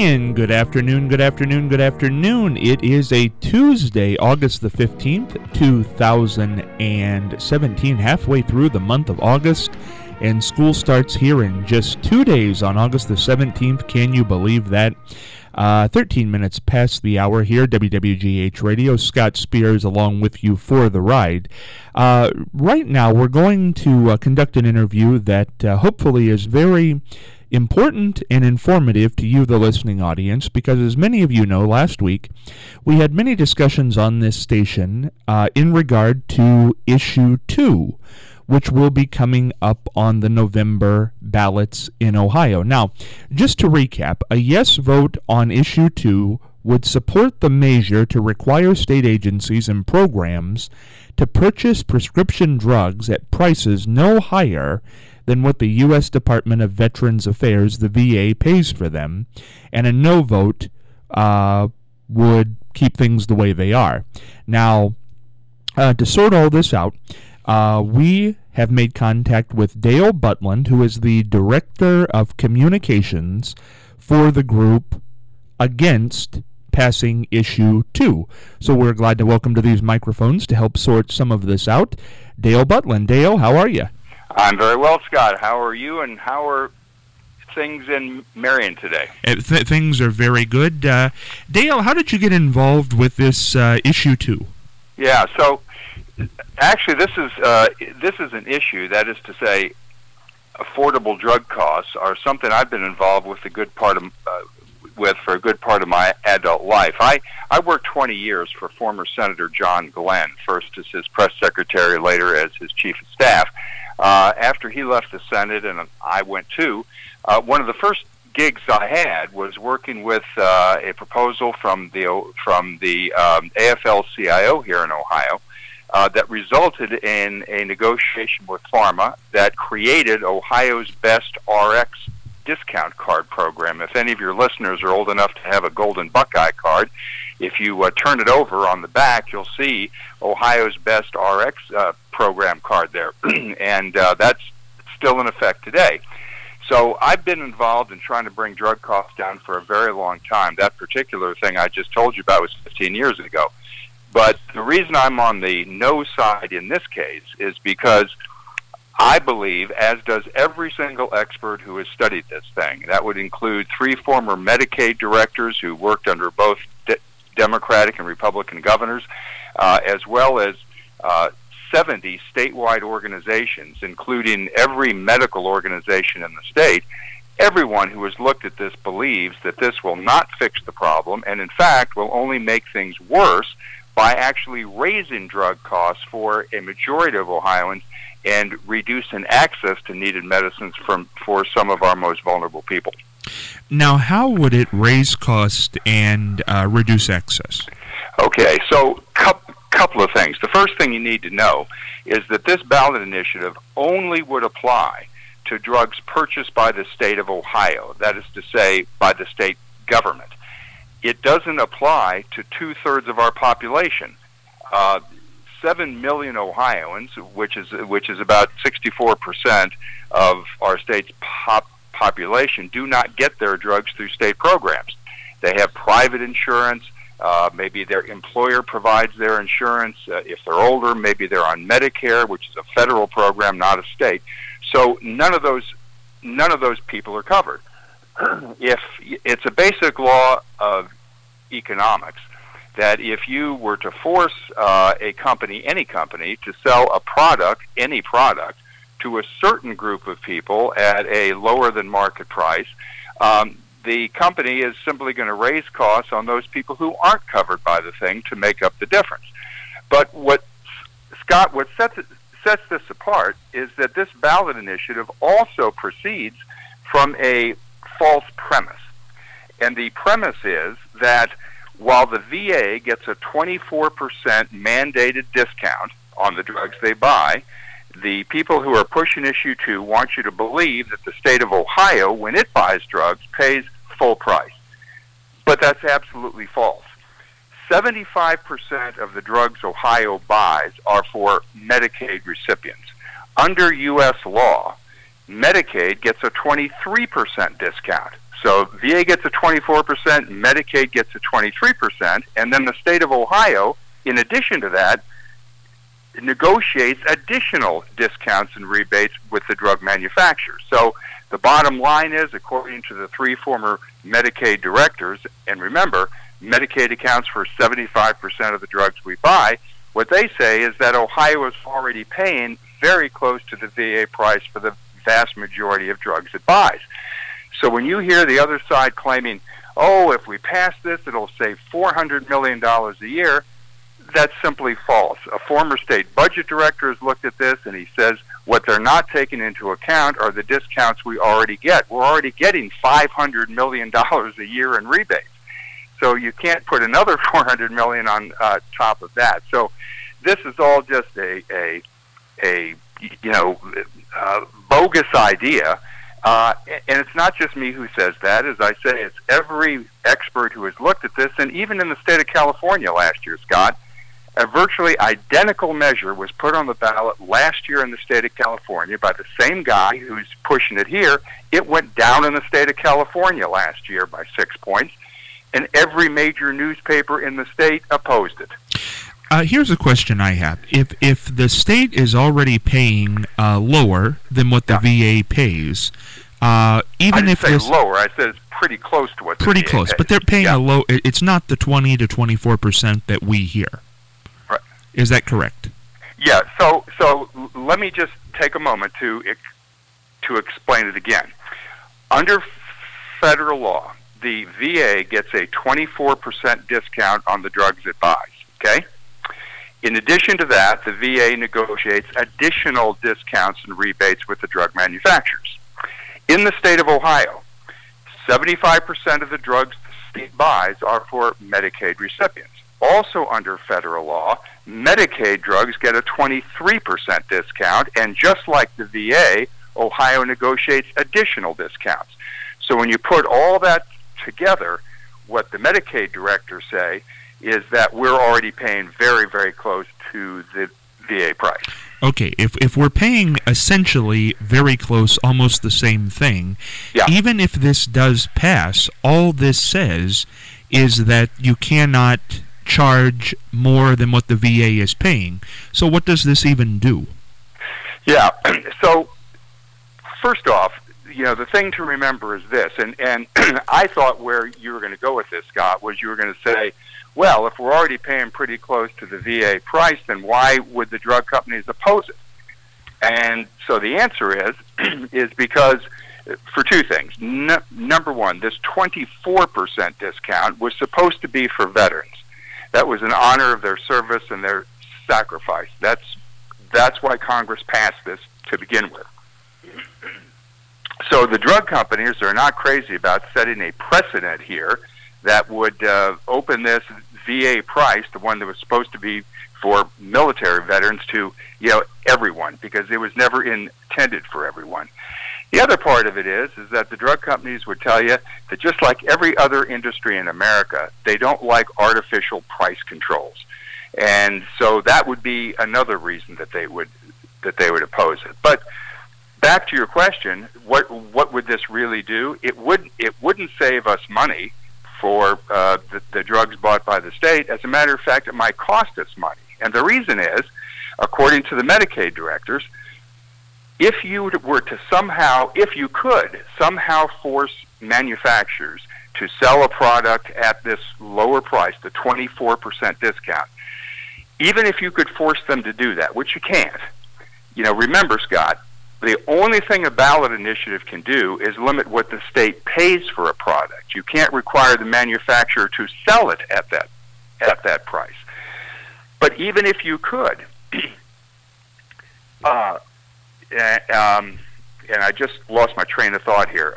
And good afternoon, good afternoon, good afternoon. It is a Tuesday, August the 15th, 2017, halfway through the month of August, and school starts here in just 2 days on August the 17th. Can you believe that? 13 minutes past the hour here, WWGH Radio. Scott Spears along with you for the ride. Right now, we're going to conduct an interview that hopefully is very important and informative to you, the listening audience, because as many of you know, last week we had many discussions on this station in regard to Issue 2, which will be coming up on the November ballots in Ohio. Now, just to recap, a yes vote on Issue 2 would support the measure to require state agencies and programs to purchase prescription drugs at prices no higher than what the U.S. Department of Veterans Affairs, the VA, pays for them, and a no vote would keep things the way they are. Now, to sort all this out, we have made contact with Dale Butland, who is the Director of Communications for the group against passing Issue 2. So we're glad to welcome to these microphones to help sort some of this out, Dale Butland. Dale, how are you? I'm very well, Scott. How are you, and how are things in Marion today? Things are very good. Dale, how did you get involved with this Issue 2? Yeah, so actually this is an issue, that is to say, affordable drug costs are something I've been involved with for a good part of my adult life. I worked 20 years for former Senator John Glenn, first as his press secretary, later as his chief of staff. After he left the Senate and I went too, one of the first gigs I had was working with a proposal from the AFL-CIO here in Ohio that resulted in a negotiation with Pharma that created Ohio's Best RX discount card program. If any of your listeners are old enough to have a Golden Buckeye card, if you turn it over on the back, you'll see Ohio's Best RX program card there, and that's still in effect today. So I've been involved in trying to bring drug costs down for a very long time. That particular thing I just told you about was 15 years ago. But the reason I'm on the no side in this case is because I believe, as does every single expert who has studied this thing, that would include 3 former Medicaid directors who worked under both Democratic and Republican governors, as well as 70 statewide organizations, including every medical organization in the state. Everyone who has looked at this believes that this will not fix the problem, and in fact will only make things worse by actually raising drug costs for a majority of Ohioans and reducing access to needed medicines for some of our most vulnerable people. Now, how would it raise cost and reduce access? Okay, so couple of things. The first thing you need to know is that this ballot initiative only would apply to drugs purchased by the state of Ohio, that is to say, by the state government. It doesn't apply to 2/3 of our population. 7 million Ohioans, which is about 64% of our state's population, do not get their drugs through state programs. They have private insurance. Maybe their employer provides their insurance. If they're older, maybe they're on Medicare, which is a federal program, not a state. So none of those people are covered. If it's a basic law of economics that if you were to force any company, to sell a product, any product, to a certain group of people at a lower than market price, the company is simply going to raise costs on those people who aren't covered by the thing to make up the difference. But what sets this apart is that this ballot initiative also proceeds from a false premise. And the premise is that while the VA gets a 24% mandated discount on the drugs they buy, the people who are pushing Issue 2 want you to believe that the state of Ohio, when it buys drugs, pays full price. But that's absolutely false. 75% of the drugs Ohio buys are for Medicaid recipients. Under U.S. law, Medicaid gets a 23% discount. So VA gets a 24%, Medicaid gets a 23%, and then the state of Ohio, in addition to that, negotiates additional discounts and rebates with the drug manufacturers. So the bottom line is, according to the three former Medicaid directors, and remember, Medicaid accounts for 75% of the drugs we buy, what they say is that Ohio is already paying very close to the VA price for the vast majority of drugs it buys. So when you hear the other side claiming, oh, if we pass this, it'll save $400 million a year, that's simply false. A former state budget director has looked at this, and he says what they're not taking into account are the discounts we already get. We're already getting $500 million a year in rebates. So you can't put another $400 million on top of that. So this is all just a bogus idea. And it's not just me who says that. As I say, it's every expert who has looked at this. And even in the state of California last year, Scott, a virtually identical measure was put on the ballot last year in the state of California by the same guy who's pushing it here. It went down in the state of California last year by 6 points, and every major newspaper in the state opposed it. Here's a question I have. If the state is already paying lower than what the VA pays, even I didn't if say this lower, I said it's pretty close to what the pretty VA close, pays. but they're paying Yeah. a low. It's not the 20 to 24% that we hear. Right. Is that correct? Yeah. So let me just take a moment to explain it again. Under federal law, the VA gets a 24% discount on the drugs it buys. Okay. In addition to that, the VA negotiates additional discounts and rebates with the drug manufacturers. In the state of Ohio, 75% of the drugs the state buys are for Medicaid recipients. Also under federal law, Medicaid drugs get a 23% discount, and just like the VA, Ohio negotiates additional discounts. So when you put all that together, what the Medicaid directors say is that we're already paying very, very close to the VA price. Okay, if we're paying essentially very close, almost the same thing, Yeah. even if this does pass, all this says is that you cannot charge more than what the VA is paying. So what does this even do? Yeah. So first off, the thing to remember is this, and I thought where you were going to go with this, Scott, was you were going to say, well, if we're already paying pretty close to the VA price, then why would the drug companies oppose it? And so the answer is because for two things. Number one, this 24% discount was supposed to be for veterans. That was in honor of their service and their sacrifice. That's why Congress passed this to begin with. So the drug companies are not crazy about setting a precedent here that would open this VA price, the one that was supposed to be for military veterans, to everyone, because it was never intended for everyone. The other part of it is that the drug companies would tell you that just like every other industry in America, they don't like artificial price controls, and so that would be another reason that they would oppose it. But back to your question, what would this really do? It wouldn't save us money for the drugs bought by the state. As a matter of fact, it might cost us money. And the reason is, according to the Medicaid directors, if you could somehow force manufacturers to sell a product at this lower price, the 24% discount, even if you could force them to do that, which you can't, remember, Scott, the only thing a ballot initiative can do is limit what the state pays for a product. You can't require the manufacturer to sell it at that price. But even if you could, and I just lost my train of thought here.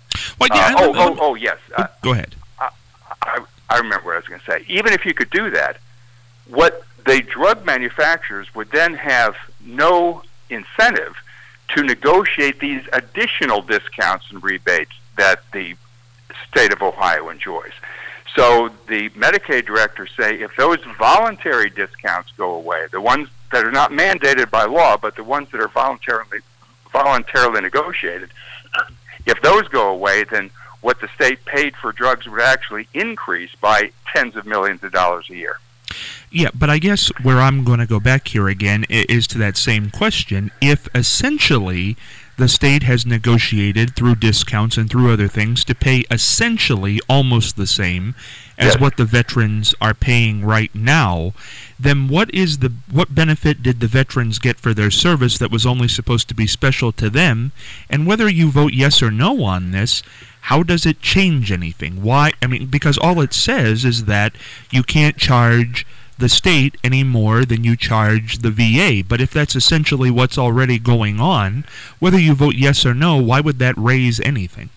Yes. Go ahead. I remember what I was going to say. Even if you could do that, what the drug manufacturers would then have no incentive to negotiate these additional discounts and rebates that the state of Ohio enjoys. So the Medicaid directors say if those voluntary discounts go away, the ones that are not mandated by law, but the ones that are voluntarily negotiated, if those go away, then what the state paid for drugs would actually increase by tens of millions of dollars a year. Yeah, but I guess where I'm going to go back here again is to that same question. If essentially the state has negotiated through discounts and through other things to pay essentially almost the same as what the veterans are paying right now, then what benefit did the veterans get for their service that was only supposed to be special to them? And whether you vote yes or no on this, how does it change anything? Why? I mean, because all it says is that you can't charge the state any more than you charge the VA. But if that's essentially what's already going on, whether you vote yes or no, why would that raise anything?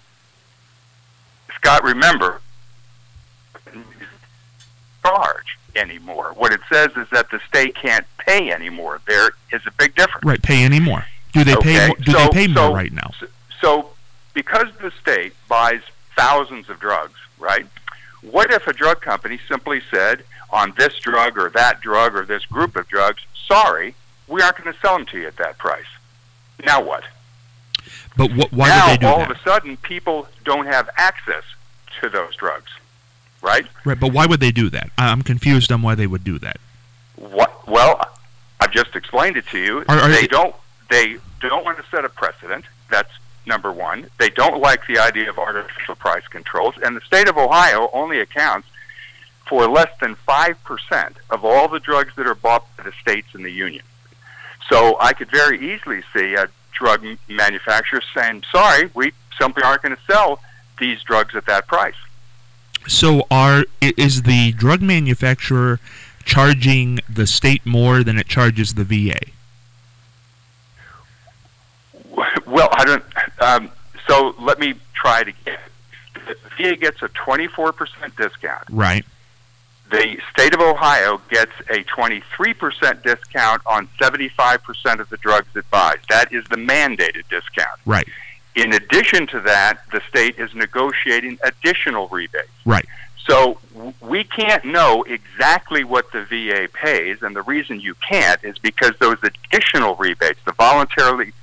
Scott, remember, charge anymore. What it says is that the state can't pay anymore. There is a big difference. Right, pay anymore. Do they pay? They pay more right now? So, because the state buys thousands of drugs, right? What if a drug company simply said, on this drug or that drug or this group of drugs, sorry, we aren't going to sell them to you at that price. Now what? But why would they do that? Now, all of a sudden, people don't have access to those drugs, right? Right, but why would they do that? I'm confused on why they would do that. Well, I've just explained it to you. They don't want to set a precedent. That's number one. They don't like the idea of artificial price controls, and the state of Ohio only accounts for less than 5% of all the drugs that are bought by the states in the union. So I could very easily see a drug manufacturer saying, sorry, we simply aren't going to sell these drugs at that price. So is the drug manufacturer charging the state more than it charges the VA? Well, I don't. So let me try it again. The VA gets a 24% discount. Right. The state of Ohio gets a 23% discount on 75% of the drugs it buys. That is the mandated discount. Right. In addition to that, the state is negotiating additional rebates. Right. So we can't know exactly what the VA pays, and the reason you can't is because those additional rebates, the voluntarily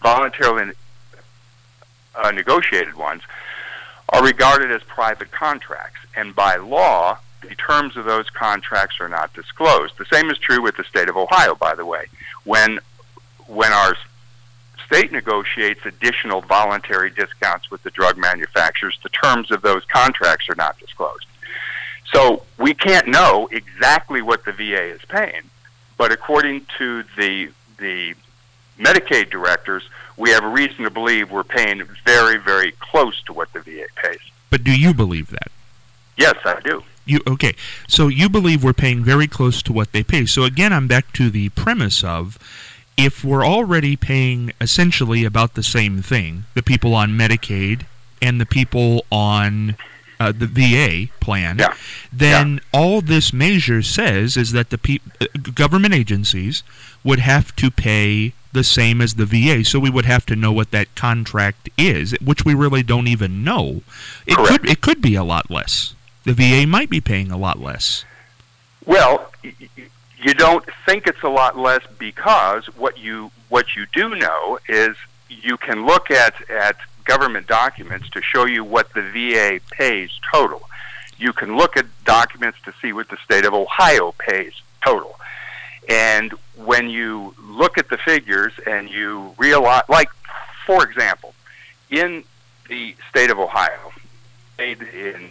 negotiated ones, are regarded as private contracts, and by law, the terms of those contracts are not disclosed. The same is true with the state of Ohio, by the way. When our state negotiates additional voluntary discounts with the drug manufacturers, the terms of those contracts are not disclosed. So we can't know exactly what the VA is paying, but according to the Medicaid directors, we have a reason to believe we're paying very, very close to what the VA pays. But do you believe that? Yes, I do. Okay, so you believe we're paying very close to what they pay. So again, I'm back to the premise of, if we're already paying essentially about the same thing, the people on Medicaid and the people on the VA plan, then all this measure says is that the government agencies would have to pay the same as the VA, so we would have to know what that contract is, which we really don't even know. It could be a lot less. The VA might be paying a lot less. Well, you don't think it's a lot less because what you do know is you can look at government documents to show you what the VA pays total. You can look at documents to see what the state of Ohio pays total. And when you look at the figures and you realize, like, for example, in the state of Ohio, in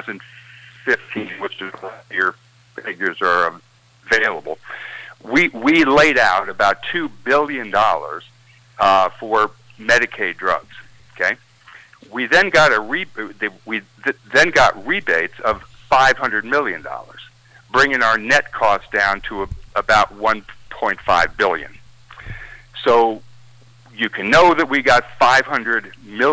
2015, which is your figures are available, we laid out about $2 billion for Medicaid drugs. Okay, we then got then got rebates of $500 million, bringing our net cost down to about $1.5 billion. So you can know that we got $500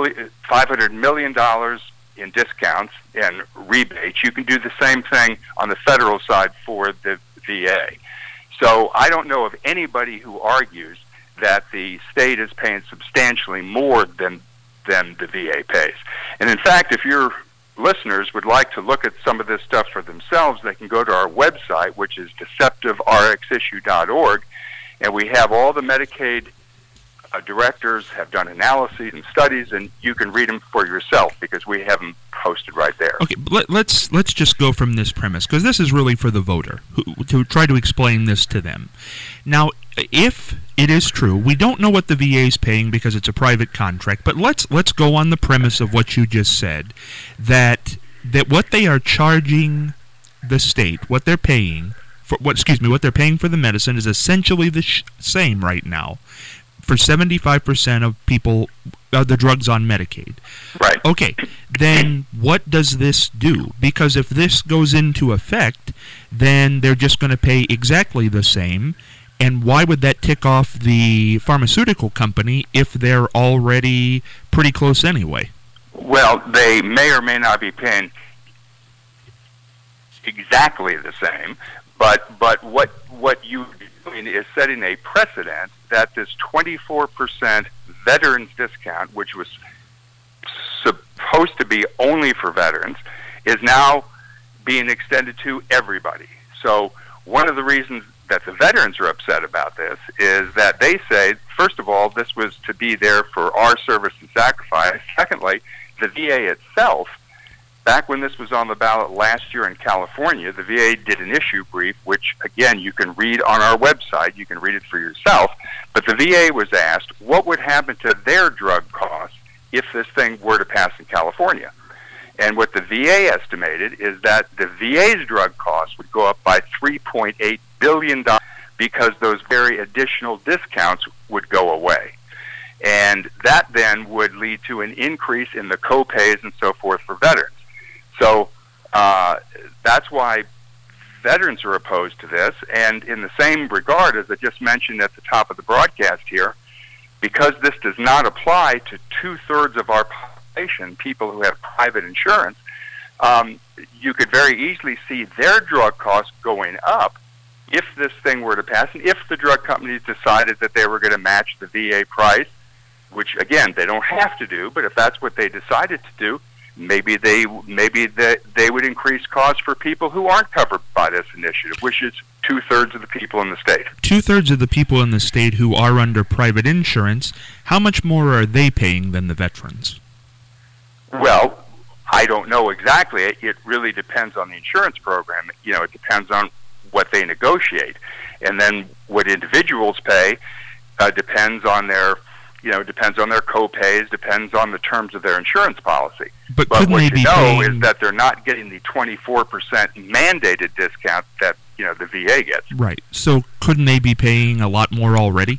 million in discounts and rebates. You can do the same thing on the federal side for the VA. So I don't know of anybody who argues that the state is paying substantially more than the VA pays. And in fact, if your listeners would like to look at some of this stuff for themselves, they can go to our website, which is deceptiverxissue.org, and we have all the Medicaid directors have done analyses and studies, and you can read them for yourself because we have them posted right there. Okay, let's just go from this premise, because this is really for the voter, to try to explain this to them. Now, if it is true, we don't know what the VA is paying because it's a private contract, but let's go on the premise of what you just said, that what they are charging the state, what they're paying for what they're paying for the medicine is essentially the same right now for 75% of people, the drugs on Medicaid. Right. Okay, then what does this do? Because if this goes into effect, then they're just going to pay exactly the same. And why would that tick off the pharmaceutical company if they're already pretty close anyway? Well, they may or may not be paying exactly the same, but what you're doing is setting a precedent that this 24% veterans discount, which was supposed to be only for veterans, is now being extended to everybody. So one of the reasons that the veterans are upset about this is that they say, first of all, this was to be there for our service and sacrifice. Secondly, the VA itself, back when this was on the ballot last year in California, the VA did an issue brief, which, again, you can read on our website. You can read it for yourself. But the VA was asked what would happen to their drug costs if this thing were to pass in California. And what the VA estimated is that the VA's drug costs would go up by $3.8 billion because those very additional discounts would go away. And that then would lead to an increase in the co-pays and so forth for veterans. So that's why veterans are opposed to this. And in the same regard, as I just mentioned at the top of the broadcast here, because this does not apply to 2/3 of our population, people who have private insurance, you could very easily see their drug costs going up if this thing were to pass, and if the drug companies decided that they were going to match the VA price, which, again, they don't have to do, but if that's what they decided to do, maybe they would increase costs for people who aren't covered by this initiative, which is 2/3 of the people in the state. 2/3 of the people in the state who are under private insurance, how much more are they paying than the veterans? Well, I don't know exactly. It really depends on the insurance program. It depends on what they negotiate. And then what individuals pay depends on their co-pays, depends on the terms of their insurance policy. But what they you know paying... is that they're not getting the 24% mandated discount that the VA gets. Right. So couldn't they be paying a lot more already?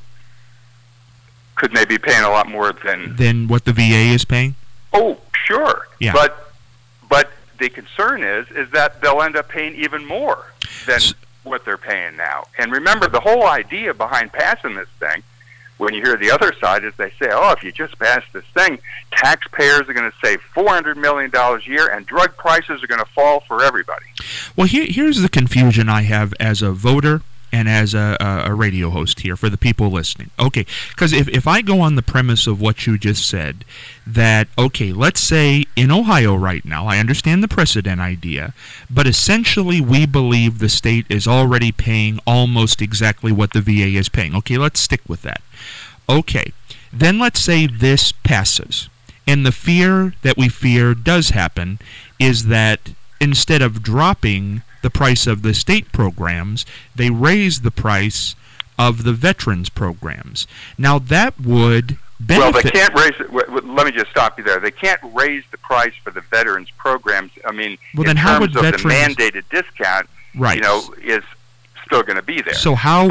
Couldn't they be paying a lot more than what the VA is paying? Oh, sure. Yeah. But the concern is that they'll end up paying even more than what they're paying now. And remember, the whole idea behind passing this thing, when you hear the other side, is they say, if you just pass this thing, taxpayers are going to save $400 million a year and drug prices are going to fall for everybody. Well, here's the confusion I have as a voter and as a radio host here for the people listening. Okay, because if I go on the premise of what you just said, that, okay, let's say in Ohio right now, I understand the precedent idea, but essentially we believe the state is already paying almost exactly what the VA is paying. Okay, let's stick with that. Okay, then let's say this passes, and the fear that we fear does happen is that instead of dropping the price of the state programs, they raise the price of the veterans programs. Now that would benefit... Well, they can't raise it. Let me just stop you there. They can't raise the price for the veterans programs. I mean, well, in then how terms would of veterans... the mandated discount, right. Is still going to be there. So how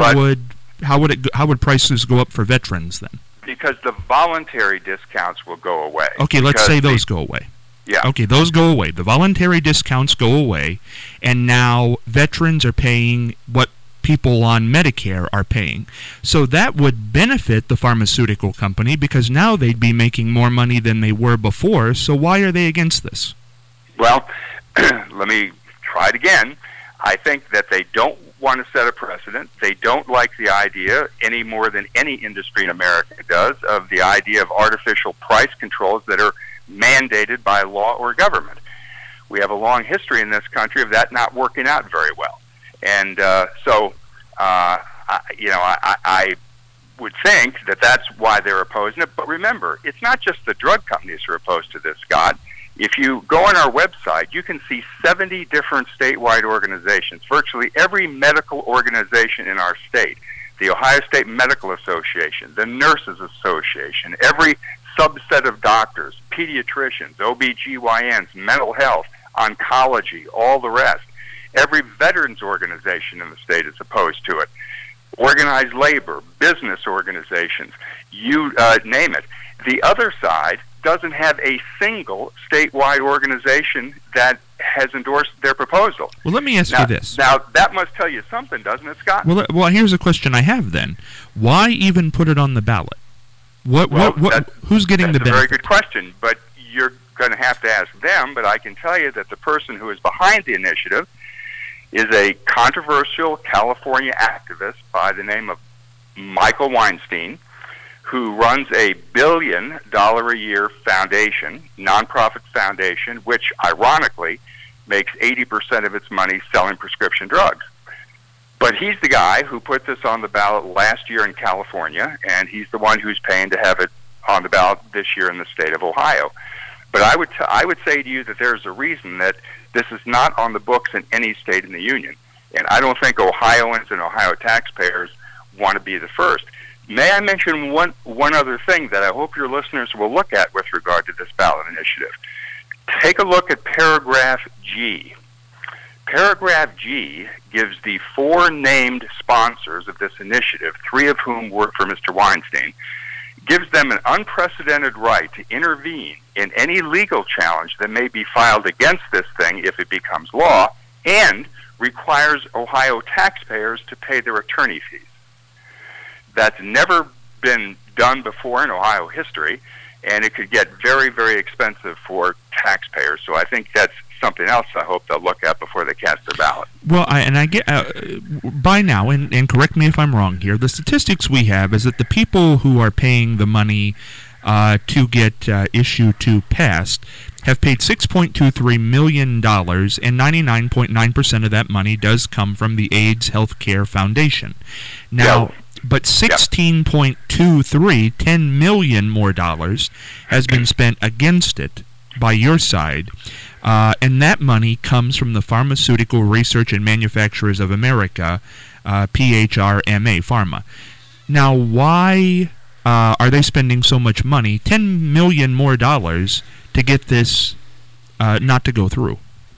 would prices go up for veterans then? Because the voluntary discounts will go away. Okay, let's say those go away. Yeah. Okay, those go away. The voluntary discounts go away, and now veterans are paying what people on Medicare are paying. So that would benefit the pharmaceutical company because now they'd be making more money than they were before. So why are they against this? Well, let me try it again. I think that they don't want to set a precedent. They don't like the idea, any more than any industry in America does, of the idea of artificial price controls that are mandated by law or government. We have a long history in this country of that not working out very well. And I would think that that's why they're opposing it. But remember, it's not just the drug companies who are opposed to this, Scott. If you go on our website, you can see 70 different statewide organizations, virtually every medical organization in our state, the Ohio State Medical Association, the Nurses Association, every subset of doctors, pediatricians, OBGYNs, mental health, oncology, all the rest. Every veterans organization in the state is opposed to it. Organized labor, business organizations, you name it. The other side doesn't have a single statewide organization that has endorsed their proposal. Well, let me ask you this. Now, that must tell you something, doesn't it, Scott? Well, here's a question I have then. Why even put it on the ballot? Who's getting the benefit? That's a very good question, but you're going to have to ask them. But I can tell you that the person who is behind the initiative is a controversial California activist by the name of Michael Weinstein, who runs a $1 billion a year foundation, nonprofit foundation, which ironically makes 80% of its money selling prescription drugs. But he's the guy who put this on the ballot last year in California, and he's the one who's paying to have it on the ballot this year in the state of Ohio. But I would say to you that there's a reason that this is not on the books in any state in the union. And I don't think Ohioans and Ohio taxpayers want to be the first. May I mention one other thing that I hope your listeners will look at with regard to this ballot initiative? Take a look at paragraph G. Paragraph G gives the 4 named sponsors of this initiative, 3 of whom work for Mr. Weinstein, gives them an unprecedented right to intervene in any legal challenge that may be filed against this thing if it becomes law, and requires Ohio taxpayers to pay their attorney fees. That's never been done before in Ohio history, and it could get very, very expensive for taxpayers. So I think that's something else I hope they'll look at before they cast their ballot. Well, I get by now, and correct me if I'm wrong here, the statistics we have is that the people who are paying the money to get issue 2 passed have paid $6.23 million, and 99.9% of that money does come from the AIDS Healthcare Foundation. Now, but 16.23, $10 million more dollars, has been spent against it by your side, and that money comes from the Pharmaceutical Research and Manufacturers of America, PHRMA, Pharma. Now, why are they spending so much money, $10 million more dollars, to get this not to go through?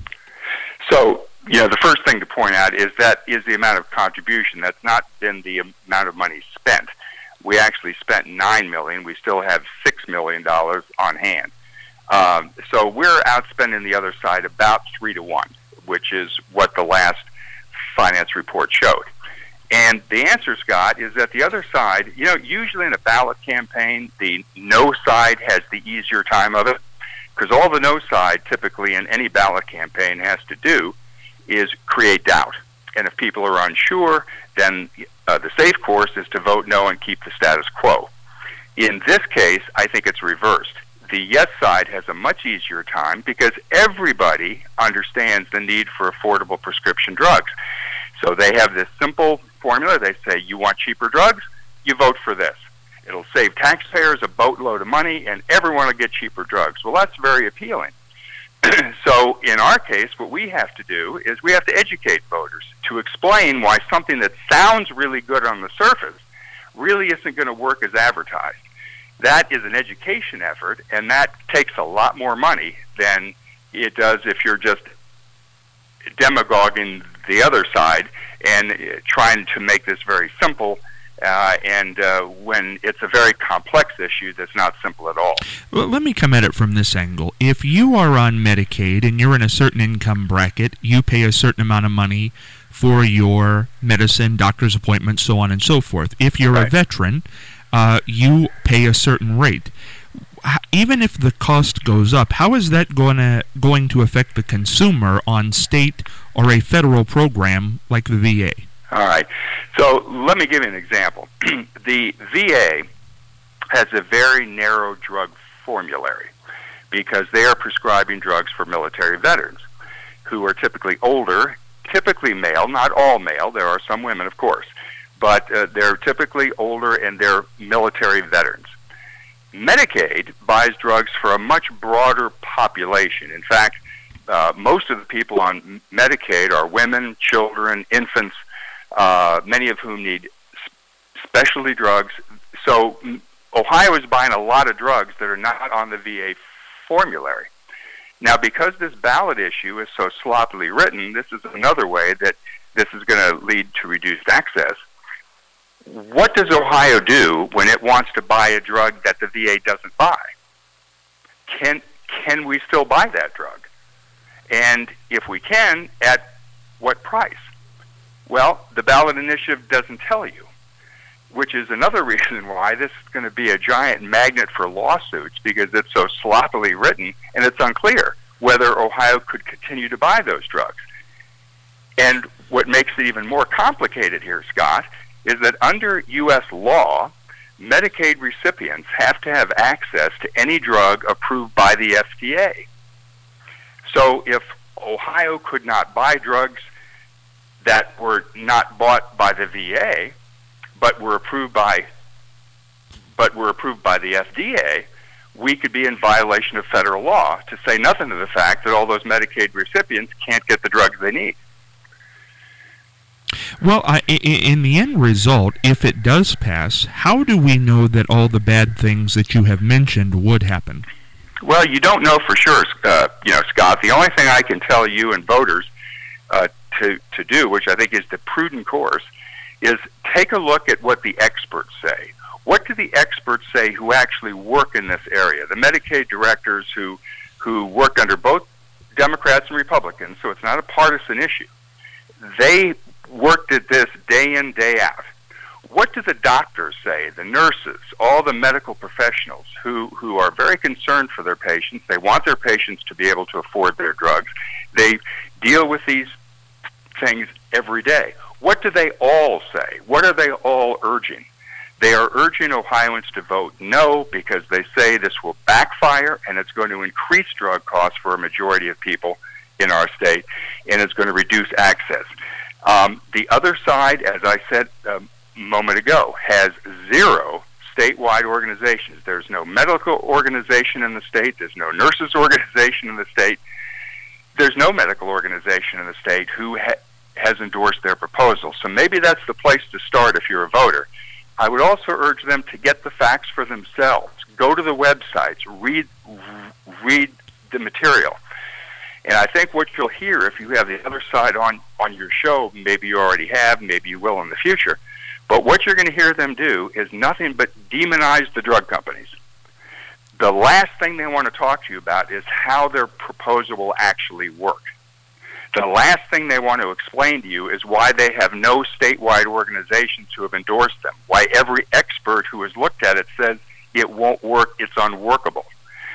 So, the first thing to point out is that is the amount of contribution. That's not been the amount of money spent. We actually spent $9 million. We still have $6 million on hand. So we're outspending the other side about 3-1, which is what the last finance report showed. And the answer, Scott, is that the other side, usually in a ballot campaign, the no side has the easier time of it, because all the no side typically in any ballot campaign has to do is create doubt. And if people are unsure, then the safe course is to vote no and keep the status quo. In this case, I think it's reversed. The yes side has a much easier time because everybody understands the need for affordable prescription drugs. So they have this simple formula. They say, you want cheaper drugs? You vote for this. It'll save taxpayers a boatload of money, and everyone will get cheaper drugs. Well, that's very appealing. So in our case, what we have to do is we have to educate voters to explain why something that sounds really good on the surface really isn't going to work as advertised. That is an education effort, and that takes a lot more money than it does if you're just demagoguing the other side and trying to make this very simple, and when it's a very complex issue that's not simple at all. Well, let me come at it from this angle. If you are on Medicaid and you're in a certain income bracket, you pay a certain amount of money for your medicine, doctor's appointments, so on and so forth. If you're a veteran, you pay a certain rate. Even if the cost goes up, how is that going to affect the consumer on state or a federal program like the VA? All right. So let me give you an example. The VA has a very narrow drug formulary because they are prescribing drugs for military veterans who are typically older, typically male, not all male. There are some women, of course. but they're typically older and they're military veterans. Medicaid buys drugs for a much broader population. In fact, most of the people on Medicaid are women, children, infants, many of whom need specialty drugs. So Ohio is buying a lot of drugs that are not on the VA formulary. Now, because this ballot issue is so sloppily written, this is another way that this is going to lead to reduced access. What does Ohio do when it wants to buy a drug that the VA doesn't buy? Can we still buy that drug? And if we can, at what price? Well, the ballot initiative doesn't tell you, which is another reason why this is going to be a giant magnet for lawsuits, because it's so sloppily written and it's unclear whether Ohio could continue to buy those drugs. And what makes it even more complicated here, Scott, is that under U.S. law, Medicaid recipients have to have access to any drug approved by the FDA. So if Ohio could not buy drugs that were not bought by the VA, but were approved by the FDA, we could be in violation of federal law, to say nothing of the fact that all those Medicaid recipients can't get the drugs they need. Well, in the end result, if it does pass, how do we know that all the bad things that you have mentioned would happen? Well, you don't know for sure, Scott. The only thing I can tell you and voters to do, which I think is the prudent course, is take a look at what the experts say. What do the experts say who actually work in this area? The Medicaid directors who work under both Democrats and Republicans, so it's not a partisan issue. They worked at this day in, day out. What do the doctors say, the nurses, all the medical professionals who are very concerned for their patients? They want their patients to be able to afford their drugs. They deal with these things every day. What do they all say? What are they all urging? They are urging Ohioans to vote no, because they say this will backfire and it's going to increase drug costs for a majority of people in our state, and it's going to reduce access. The other side, as I said a moment ago, has zero statewide organizations. There's no medical organization in the state. There's no nurses organization in the state. There's no medical organization in the state who has endorsed their proposal. So maybe that's the place to start if you're a voter. I would also urge them to get the facts for themselves. Go to the websites, read the material. And I think what you'll hear, if you have the other side on your show, maybe you already have, maybe you will in the future, but what you're going to hear them do is nothing but demonize the drug companies. The last thing they want to talk to you about is how their proposal will actually work. The last thing they want to explain to you is why they have no statewide organizations who have endorsed them, why every expert who has looked at it says it won't work, it's unworkable.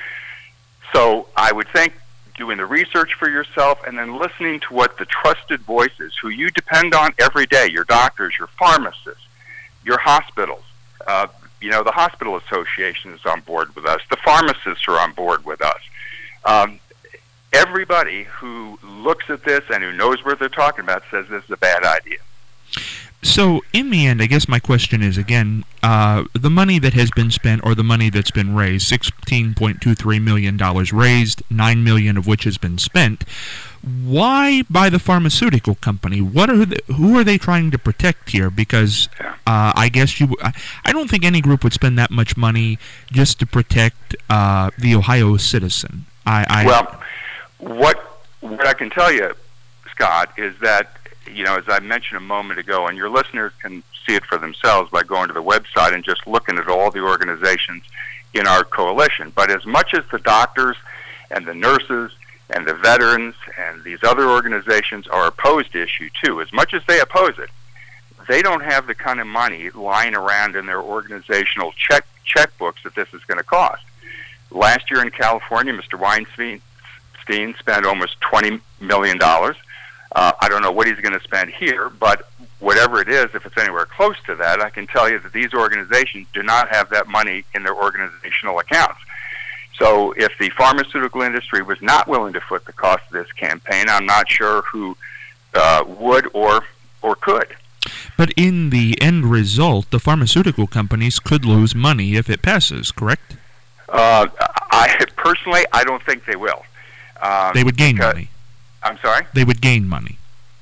So I would think doing the research for yourself and then listening to what the trusted voices who you depend on every day, your doctors, your pharmacists, your hospitals, the Hospital Association is on board with us, the pharmacists are on board with us. Everybody who looks at this and who knows what they're talking about says this is a bad idea. So, in the end, I guess my question is, again, the money that has been spent, or the money that's been raised, $16.23 million raised, $9 million of which has been spent, why by the pharmaceutical company? Who are they trying to protect here? Because I guess I don't think any group would spend that much money just to protect the Ohio citizen. Well, what I can tell you, Scott, is that, as I mentioned a moment ago, and your listeners can see it for themselves by going to the website and just looking at all the organizations in our coalition. But as much as the doctors and the nurses and the veterans and these other organizations are opposed to issue 2, as much as they oppose it, they don't have the kind of money lying around in their organizational checkbooks that this is going to cost. Last year in California, Mr. Weinstein spent almost $20 million. I don't know what he's going to spend here, but whatever it is, if it's anywhere close to that, I can tell you that these organizations do not have that money in their organizational accounts. So if the pharmaceutical industry was not willing to foot the cost of this campaign, I'm not sure who would or could. But in the end result, the pharmaceutical companies could lose money if it passes, correct? I don't think they will. They would gain money. I'm sorry? They would gain money.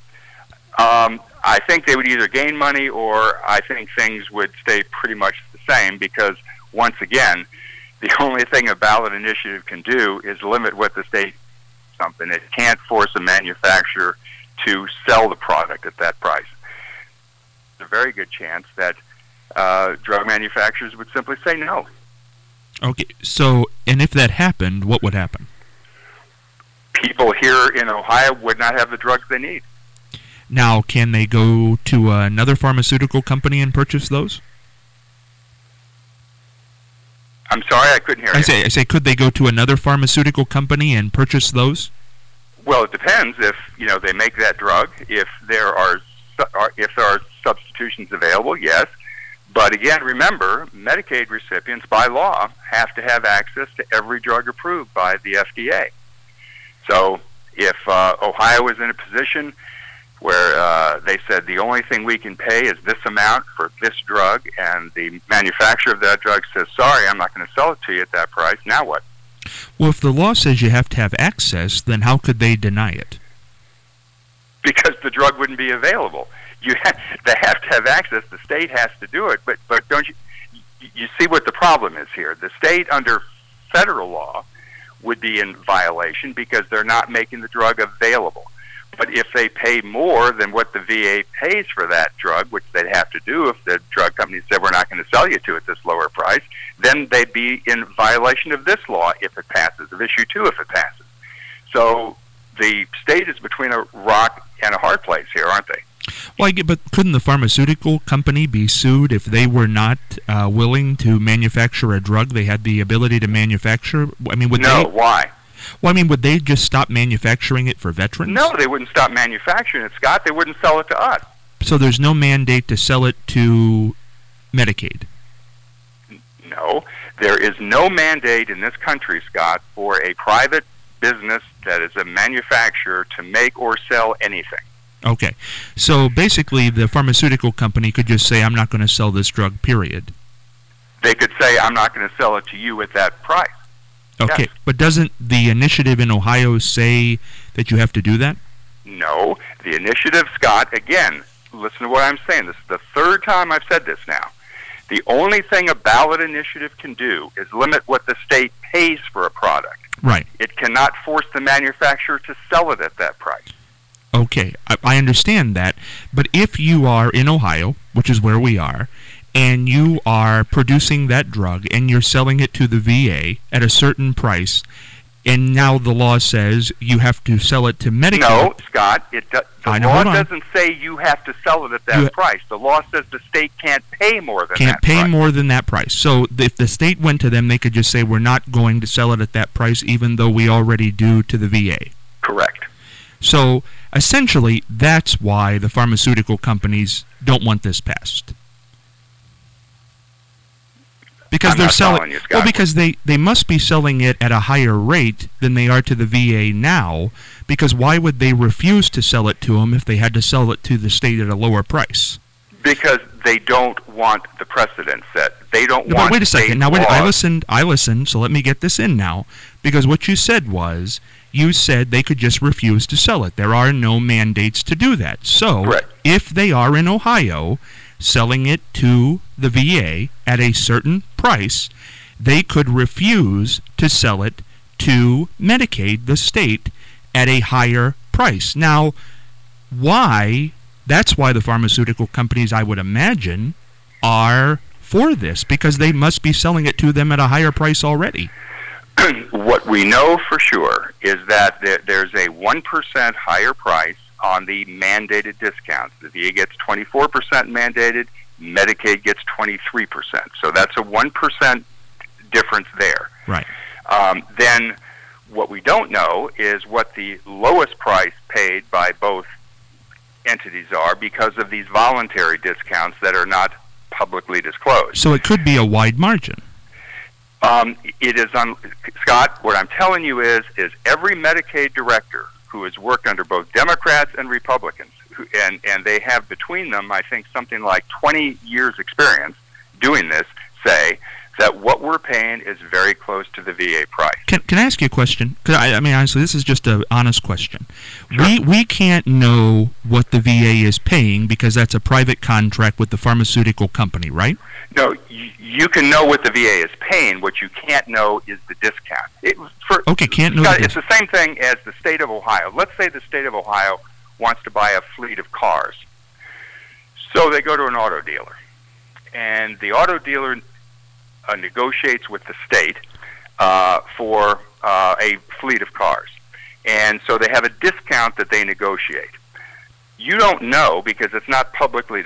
I think they would either gain money, or I think things would stay pretty much the same, because, once again, the only thing a ballot initiative can do is limit what the state something. It can't force a manufacturer to sell the product at that price. There's a very good chance that drug manufacturers would simply say no. Okay, so, and if that happened, what would happen? People here in Ohio would not have the drugs they need. Now, can they go to another pharmaceutical company and purchase those? I'm sorry, I couldn't hear you. I say, could they go to another pharmaceutical company and purchase those? Well, it depends if they make that drug. If there are substitutions available, yes. But again, remember, Medicaid recipients by law have to have access to every drug approved by the FDA. So if Ohio is in a position where they said the only thing we can pay is this amount for this drug, and the manufacturer of that drug says, sorry, I'm not going to sell it to you at that price, now what? Well, if the law says you have to have access, then how could they deny it? Because the drug wouldn't be available. They have to have access. The state has to do it. But don't you see what the problem is here? The state, under federal law, would be in violation because they're not making the drug available. But if they pay more than what the VA pays for that drug, which they'd have to do if the drug company said we're not going to sell you to at this lower price, then they'd be in violation of this law if it passes, of issue 2 if it passes. So the state is between a rock and a hard place here, aren't they? Well, but couldn't the pharmaceutical company be sued if they were not willing to manufacture a drug they had the ability to manufacture? I mean, why? Well, I mean, would they just stop manufacturing it for veterans? No, they wouldn't stop manufacturing it, Scott. They wouldn't sell it to us. So there's no mandate to sell it to Medicaid? No, there is no mandate in this country, Scott, for a private business that is a manufacturer to make or sell anything. Okay. So basically the pharmaceutical company could just say, I'm not going to sell this drug, period. They could say, I'm not going to sell it to you at that price. Okay, yes. But doesn't the initiative in Ohio say that you have to do that? No. The initiative, Scott, again, listen to what I'm saying. This is the third time I've said this now. The only thing a ballot initiative can do is limit what the state pays for a product. Right. It cannot force the manufacturer to sell it at that price. Okay, I understand that. But if you are in Ohio, which is where we are, and you are producing that drug and you're selling it to the VA at a certain price, and now the law says you have to sell it to Medicaid. No, Scott, the law doesn't say you have to sell it at that price. The law says the state can't pay more than that price. Can't pay more than that price. So if the state went to them, they could just say, we're not going to sell it at that price, even though we already do to the VA. Correct. So essentially, that's why the pharmaceutical companies don't want this passed. Because they're selling, well, because they must be selling it at a higher rate than they are to the VA now, because why would they refuse to sell it to them if they had to sell it to the state at a lower price? Because they don't want the precedent set. They don't want. But wait a second. Now, I listened, so let me get this in now, because what you said was, you said they could just refuse to sell it. There are no mandates to do that. So, correct. If they are in Ohio selling it to the VA at a certain price, they could refuse to sell it to Medicaid, the state, at a higher price. Now, why? That's why the pharmaceutical companies, I would imagine, are for this, because they must be selling it to them at a higher price already. What we know for sure is that there's a 1% higher price on the mandated discounts. The VA gets 24% mandated, Medicaid gets 23%. So that's a 1% difference there. Right. Then what we don't know is what the lowest price paid by both entities are, because of these voluntary discounts that are not publicly disclosed. So it could be a wide margin. It is, Scott, what I'm telling you is every Medicaid director who has worked under both Democrats and Republicans, and they have between them, I think, something like 20 years experience doing this, say that what we're paying is very close to the VA price. Can I ask you a question? Because I mean, honestly, this is just an honest question. Sure. We can't know what the VA is paying because that's a private contract with the pharmaceutical company, right? No, you can know what the VA is paying. What you can't know is the discount. Can't know. It's the same thing as the state of Ohio. Let's say the state of Ohio wants to buy a fleet of cars. So they go to an auto dealer, and the auto dealer negotiates with the state for a fleet of cars. And so they have a discount that they negotiate. You don't know because it's not publicly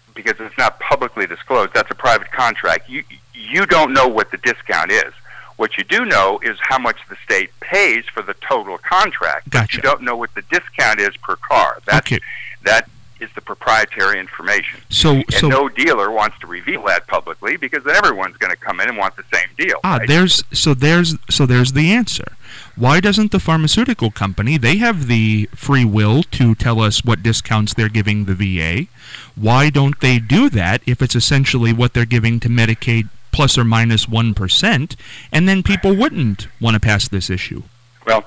disclosed. That's a private contract. You don't know what the discount is. What you do know is how much the state pays for the total contract. Gotcha. But you don't know what the discount is per car. That is the proprietary information. So no dealer wants to reveal that publicly because then everyone's going to come in and want the same deal. Right? There's the answer. Why doesn't the pharmaceutical company, they have the free will to tell us what discounts they're giving the VA. Why don't they do that if it's essentially what they're giving to Medicaid plus or minus 1%, and then people wouldn't want to pass this issue? Well,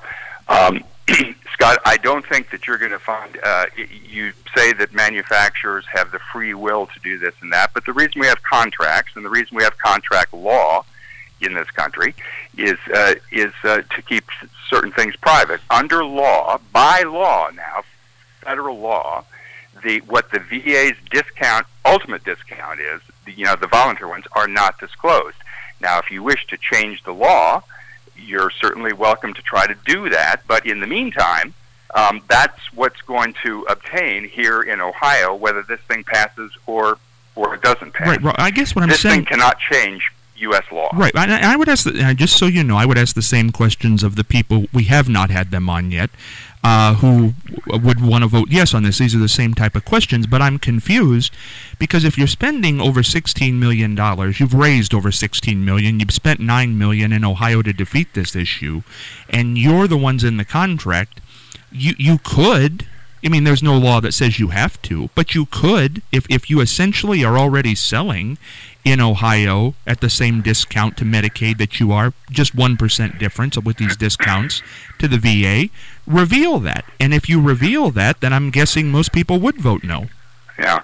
Scott, I don't think that you're going to find, you say that manufacturers have the free will to do this and that, but the reason we have contracts and the reason we have contract law in this country is to keep certain things private. Under law, by law now, federal law, what the VA's ultimate discount is, the voluntary ones, are not disclosed. Now, if you wish to change the law, you're certainly welcome to try to do that, but in the meantime, that's what's going to obtain here in Ohio, whether this thing passes or it doesn't pass. Right. I guess what I'm saying... This thing cannot change U.S. law. Right. I would ask, just so you know, I would ask the same questions of the people, we have not had them on yet, who would want to vote yes on this. These are the same type of questions, but I'm confused because if you're spending over $16 million, you've raised over $16 million, you've spent $9 million in Ohio to defeat this issue, and you're the ones in the contract, you could... I mean, there's no law that says you have to, but you could, if you essentially are already selling in Ohio at the same discount to Medicaid that you are, just 1% difference with these discounts to the VA, reveal that. And if you reveal that, then I'm guessing most people would vote no. Yeah.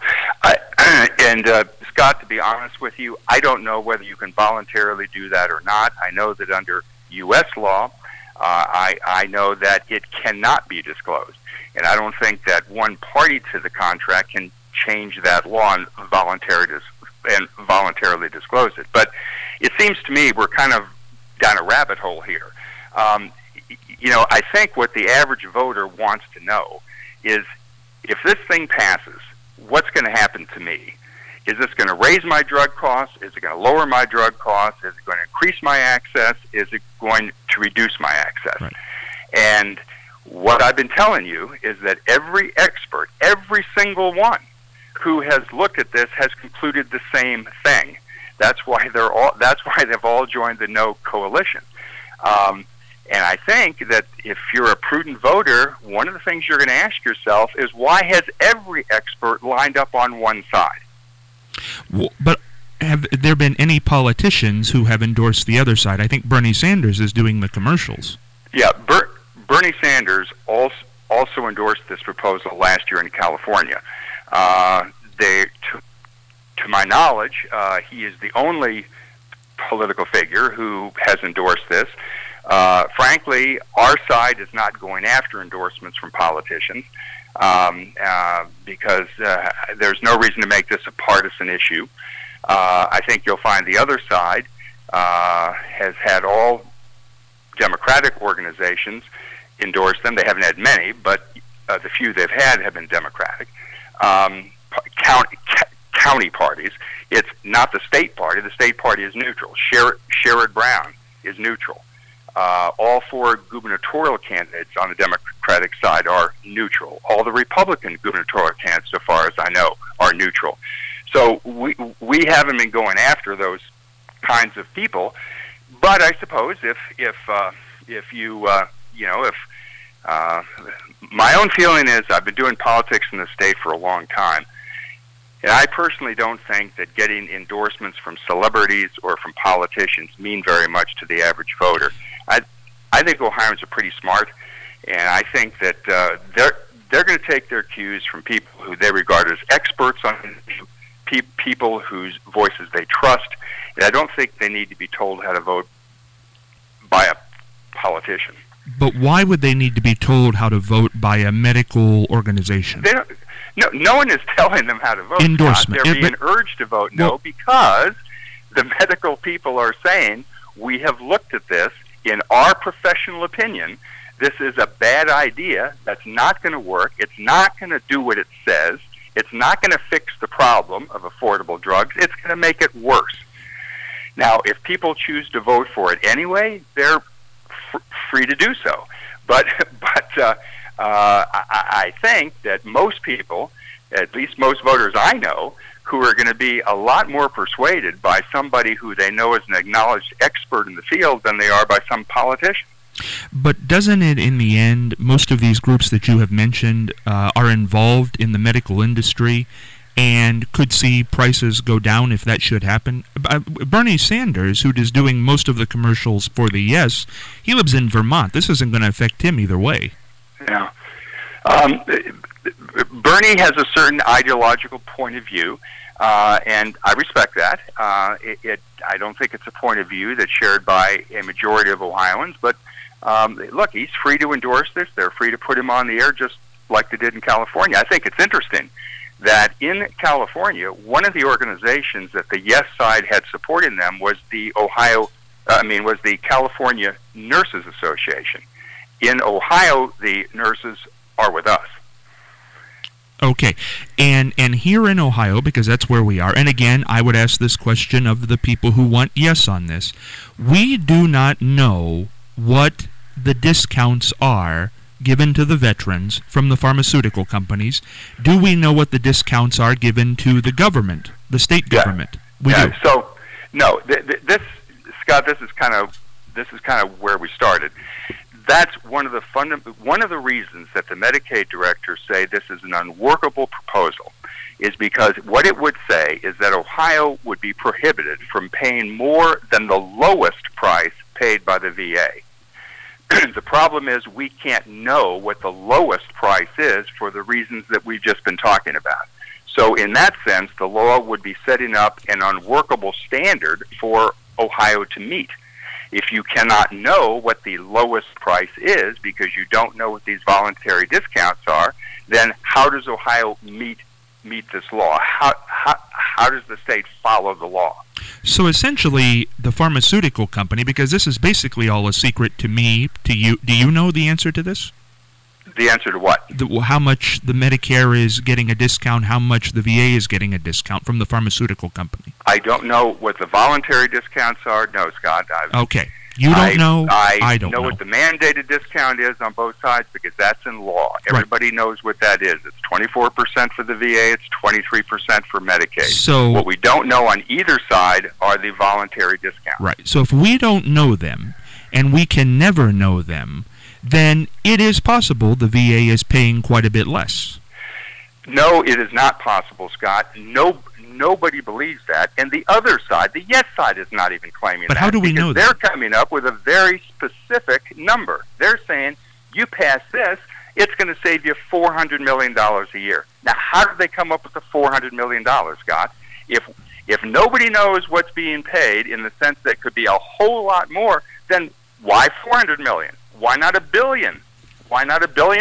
Scott, to be honest with you, I don't know whether you can voluntarily do that or not. I know that under U.S. law, I know that it cannot be disclosed. And I don't think that one party to the contract can change that law and voluntarily disclose it. But it seems to me we're kind of down a rabbit hole here. I think what the average voter wants to know is if this thing passes, what's going to happen to me? Is this going to raise my drug costs? Is it going to lower my drug costs? Is it going to increase my access? Is it going to reduce my access? Right. And what I've been telling you is that every expert, every single one who has looked at this has concluded the same thing. That's why they've all joined the No Coalition. And I think that if you're a prudent voter, one of the things you're going to ask yourself is why has every expert lined up on one side? Well, but have there been any politicians who have endorsed the other side? I think Bernie Sanders is doing the commercials. Yeah, Bernie Sanders also endorsed this proposal last year in California. To my knowledge, he is the only political figure who has endorsed this. Frankly, our side is not going after endorsements from politicians because there's no reason to make this a partisan issue. I think you'll find the other side has had all Democratic organizations endorse them. They haven't had many, but the few they've had have been Democratic. County parties. It's not the state party. The state party is neutral. Sherrod Brown is neutral. All four gubernatorial candidates on the Democratic side are neutral. All the Republican gubernatorial candidates, so far as I know, are neutral. So we haven't been going after those kinds of people. But I suppose if My own feeling is I've been doing politics in the state for a long time, and I personally don't think that getting endorsements from celebrities or from politicians mean very much to the average voter. I think Ohioans are pretty smart, and I think that they're going to take their cues from people who they regard as experts on people whose voices they trust, and I don't think they need to be told how to vote by a politician. But why would they need to be told how to vote by a medical organization? No one is telling them how to vote. Endorsement. They're being urged to vote no because the medical people are saying, we have looked at this. In our professional opinion, this is a bad idea. That's not going to work. It's not going to do what it says. It's not going to fix the problem of affordable drugs. It's going to make it worse. Now, if people choose to vote for it anyway, they're free to do so. But I think that most people, at least most voters I know, who are going to be a lot more persuaded by somebody who they know is an acknowledged expert in the field than they are by some politician. But doesn't it, in the end, most of these groups that you have mentioned are involved in the medical industry and could see prices go down if that should happen? Bernie Sanders, who is doing most of the commercials for the Yes, he lives in Vermont. This isn't going to affect him either way. Yeah. Bernie has a certain ideological point of view, and I respect that. I don't think it's a point of view that's shared by a majority of Ohioans, but look, he's free to endorse this. They're free to put him on the air just like they did in California. I think it's interesting that in California, one of the organizations that the Yes side had supporting them was the California Nurses Association. In Ohio, the nurses are with us. Okay, and here in Ohio, because that's where we are, and again, I would ask this question of the people who want yes on this. We do not know what the discounts are given to the veterans from the pharmaceutical companies. Do we know what the discounts are given to the government, the state government? We do. So, no, this, Scott, this is kind of where we started. That's one of the reasons that the Medicaid directors say this is an unworkable proposal, is because what it would say is that Ohio would be prohibited from paying more than the lowest price paid by the VA. The problem is we can't know what the lowest price is for the reasons that we've just been talking about. So in that sense, the law would be setting up an unworkable standard for Ohio to meet. If you cannot know what the lowest price is because you don't know what these voluntary discounts are, then how does Ohio meet this law? How does the state follow the law? So essentially, the pharmaceutical company, because this is basically all a secret to me, to you, do you know the answer to this? The answer to what? How much the Medicare is getting a discount, how much the VA is getting a discount from the pharmaceutical company. I don't know what the voluntary discounts are. No, Scott. Okay. You don't know. I don't know what the mandated discount is on both sides because that's in law. Everybody knows what that is. It's 24% for the VA. It's 23% for Medicaid. So what we don't know on either side are the voluntary discounts. Right. So if we don't know them, and we can never know them, then it is possible the VA is paying quite a bit less. No, it is not possible, Scott. Nobody believes that. And the other side, the yes side, is not even claiming that. But how do we know that? They're coming up with a very specific number. They're saying, you pass this, it's going to save you $400 million a year. Now, how did they come up with the $400 million, Scott? If nobody knows what's being paid in the sense that it could be a whole lot more, then why $400 million? Why not $1 billion? Why not $1.5 billion?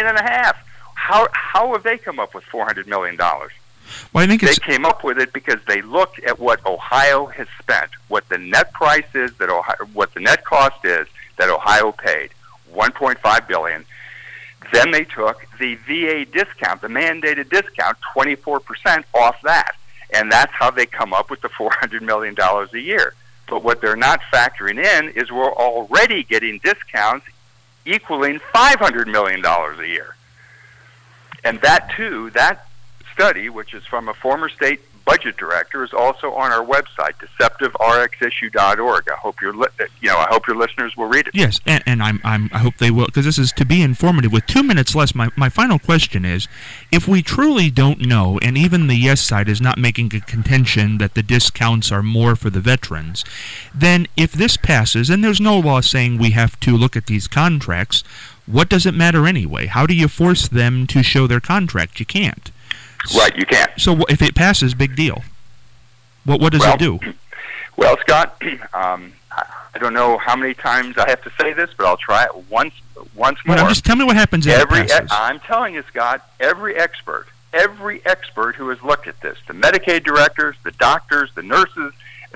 How have they come up with $400 million? Well, I think they came up with it because they looked at what Ohio has spent, what the net price is what the net cost is that Ohio paid, $1.5 billion. Then they took the VA discount, the mandated discount, 24% off that, and that's how they come up with the $400 million a year. But what they're not factoring in is we're already getting discounts equaling $500 million a year. And that, too, that study, which is from a former state budget director, is also on our website, DeceptiveRxIssue.org. I hope I hope your listeners will read it. Yes, and I hope they will, because this is to be informative. With 2 minutes left, my final question is, if we truly don't know, and even the yes side is not making a contention that the discounts are more for the veterans, then if this passes, and there's no law saying we have to look at these contracts, what does it matter anyway? How do you force them to show their contract? You can't. Right, you can't. So if it passes, big deal. What does it do? Well, Scott, I don't know how many times I have to say this, but I'll try it once more. Well, just tell me what happens if it passes. I'm telling you, Scott, every expert who has looked at this, the Medicaid directors, the doctors, the nurses,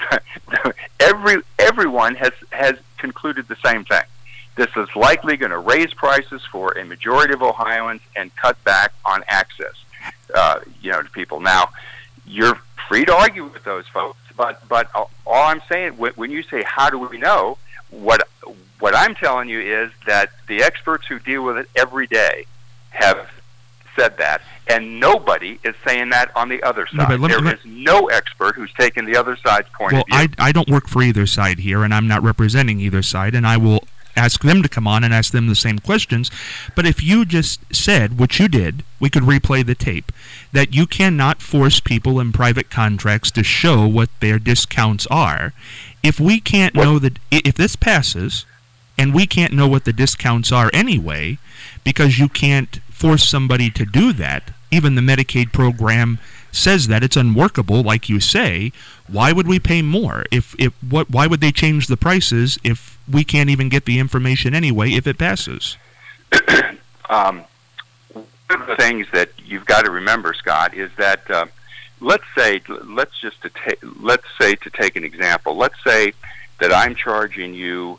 everyone has concluded the same thing. This is likely going to raise prices for a majority of Ohioans and cut back on access, to people. Now, you're free to argue with those folks, but all I'm saying, when you say, how do we know, what I'm telling you is that the experts who deal with it every day have said that, and nobody is saying that on the other side. There is no expert who's taken the other side's point of view. Well, I don't work for either side here, and I'm not representing either side, and I will ask them to come on and ask them the same questions. But if you just said, which you did, we could replay the tape, that you cannot force people in private contracts to show what their discounts are. If we can't know that, if this passes, and we can't know what the discounts are anyway, because you can't force somebody to do that, even the Medicaid program says that it's unworkable, like you say, why would we pay more? Why would they change the prices if we can't even get the information anyway if it passes? One of the things that you've got to remember, Scott, is that let's say to take an example. Let's say that I'm charging you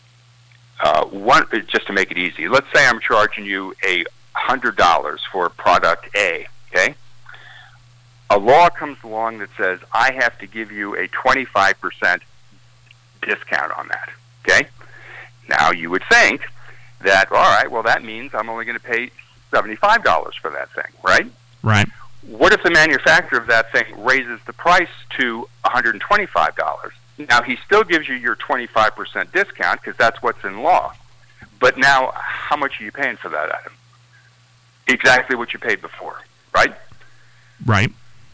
just to make it easy. Let's say I'm charging you $100 for product A. Okay. A law comes along that says I have to give you a 25% discount on that. Okay? Now, you would think that, all right, well, that means I'm only going to pay $75 for that thing, right? Right. What if the manufacturer of that thing raises the price to $125? Now, he still gives you your 25% discount because that's what's in law. But now, how much are you paying for that item? Exactly what you paid before, right? Right.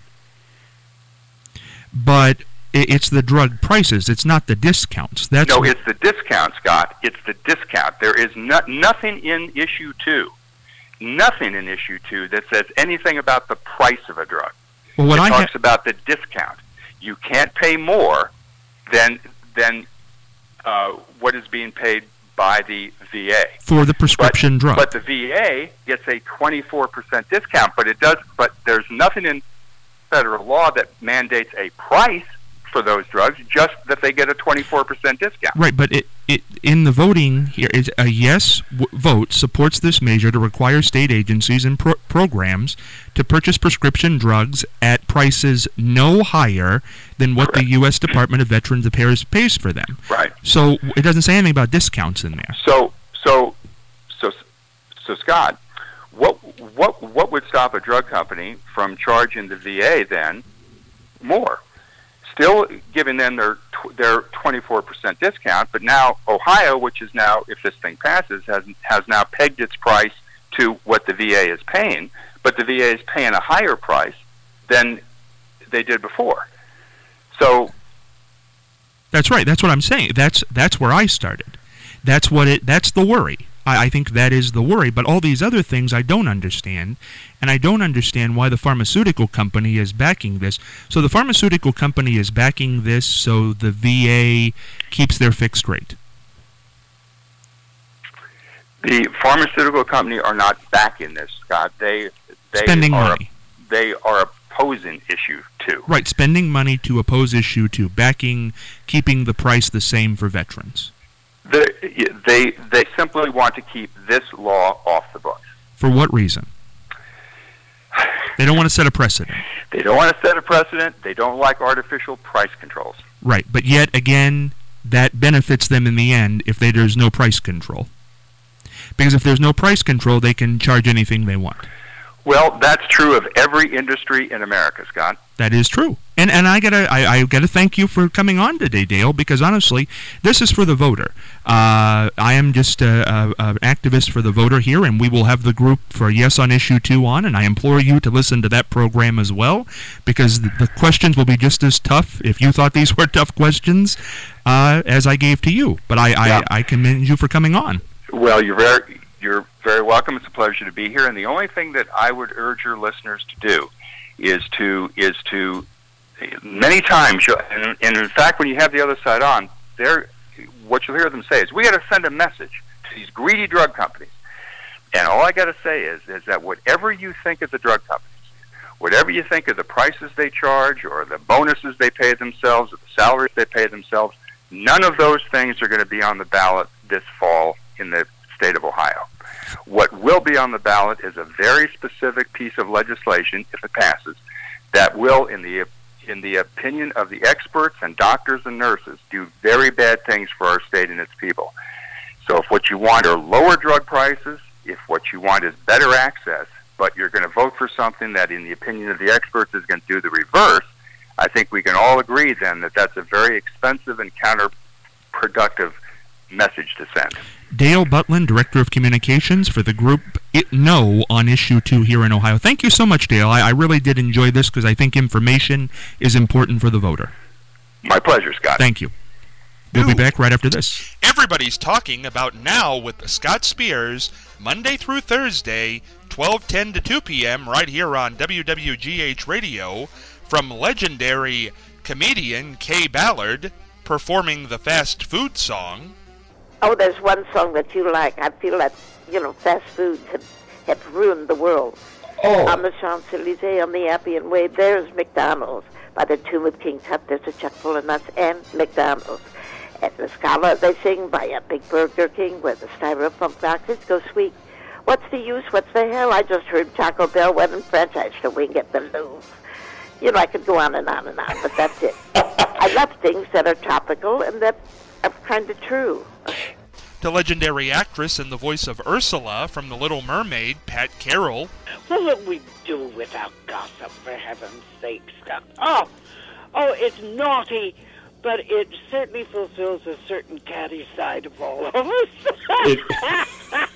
But it's the drug prices. It's not the discounts. It's the discount, Scott. It's the discount. There is nothing in Issue 2. Nothing in Issue 2 that says anything about the price of a drug. Well, it talks about the discount. You can't pay more than what is being paid by the VA for the prescription drug. But the VA gets a 24% discount. But there's nothing in federal law that mandates a price for those drugs, just that they get a 24% discount. Right, but it in the voting here is a yes vote supports this measure to require state agencies and programs to purchase prescription drugs at prices no higher than what the U.S. Department of Veterans Affairs pays for them. Right. So it doesn't say anything about discounts in there. So Scott, what would stop a drug company from charging the VA then more? Still giving them their 24% discount, but now Ohio, which is now, if this thing passes, has now pegged its price to what the VA is paying, but the VA is paying a higher price than they did before. So that's right. That's what I'm saying. That's where I started. That's the worry. I think that is the worry, but all these other things I don't understand, and I don't understand why the pharmaceutical company is backing this. So the pharmaceutical company is backing this so the VA keeps their fixed rate. The pharmaceutical company are not backing this, Scott. They spending money. They are opposing Issue 2. Right, spending money to oppose Issue 2, keeping the price the same for veterans. They simply want to keep this law off the books. For what reason? They don't want to set a precedent. They don't want to set a precedent. They don't like artificial price controls. Right, but yet again, that benefits them in the end if there's no price control. Because if there's no price control, they can charge anything they want. Well, that's true of every industry in America, Scott. That is true. And I gotta thank you for coming on today, Dale, because honestly, this is for the voter. I am just an activist for the voter here, and we will have the group for Yes on Issue 2 on, and I implore you to listen to that program as well, because the questions will be just as tough, if you thought these were tough questions, as I gave to you. But I commend you for coming on. Well, you're very welcome. It's a pleasure to be here, and the only thing that I would urge your listeners to do is to many times, and in fact, when you have the other side on, what you'll hear them say is, we got to send a message to these greedy drug companies. And all I got to say is that whatever you think of the drug companies, whatever you think of the prices they charge or the bonuses they pay themselves or the salaries they pay themselves, none of those things are going to be on the ballot this fall in the state of Ohio. What will be on the ballot is a very specific piece of legislation, if it passes, that will, in the opinion of the experts and doctors and nurses, do very bad things for our state and its people. So if what you want are lower drug prices, if what you want is better access, but you're going to vote for something that, in the opinion of the experts, is going to do the reverse, I think we can all agree then that that's a very expensive and counterproductive message to send. Dale Butlin, Director of Communications for the group No on Issue 2 here in Ohio. Thank you so much, Dale. I really did enjoy this because I think information is important for the voter. My pleasure, Scott. Thank you. We'll be back right after this. Everybody's talking about Now with Scott Spears, Monday through Thursday, 12:10 to 2 p.m. right here on WWGH Radio, from legendary comedian Kay Ballard, performing the fast food song. Oh, there's one song that you like. I feel that, fast foods have ruined the world. Oh. On the Champs-Elysees, on the Appian Way, there's McDonald's. By the tomb of King Tut, there's a Chuck full of nuts and McDonald's. At the Scala, they sing by a big Burger King where the styrofoam boxes go sweet. What's the use? What's the hell? I just heard Taco Bell went and franchised the wing at the Louvre. I could go on and on and on, but that's it. I love things that are topical and that are kind of true. The legendary actress and the voice of Ursula from The Little Mermaid, Pat Carroll. What would we do without gossip, for heaven's sake, Scott? Oh, it's naughty, but it certainly fulfills a certain catty side of all of us.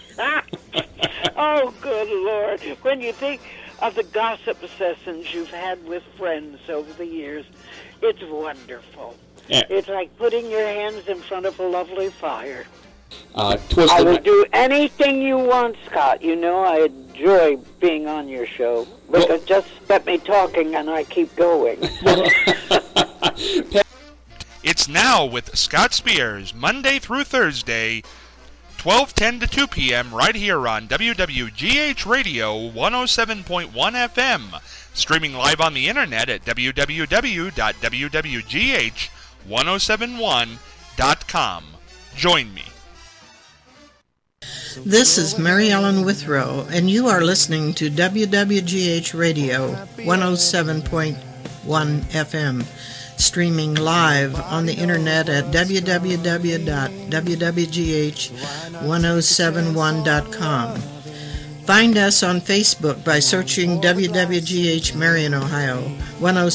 Oh, good Lord. When you think of the gossip sessions you've had with friends over the years, it's wonderful. Yeah. It's like putting your hands in front of a lovely fire. I will do anything you want, Scott. I enjoy being on your show. But just let me talking and I keep going. It's Now with Scott Spears, Monday through Thursday, 12:10 to 2 p.m. right here on WWGH Radio 107.1 FM. Streaming live on the internet at www.wwgh1071.com. Join me. This is Mary Ellen Withrow, and you are listening to WWGH Radio 107.1 FM, streaming live on the internet at www.wwgh1071.com. Find us on Facebook by searching WWGH Marion, Ohio 107.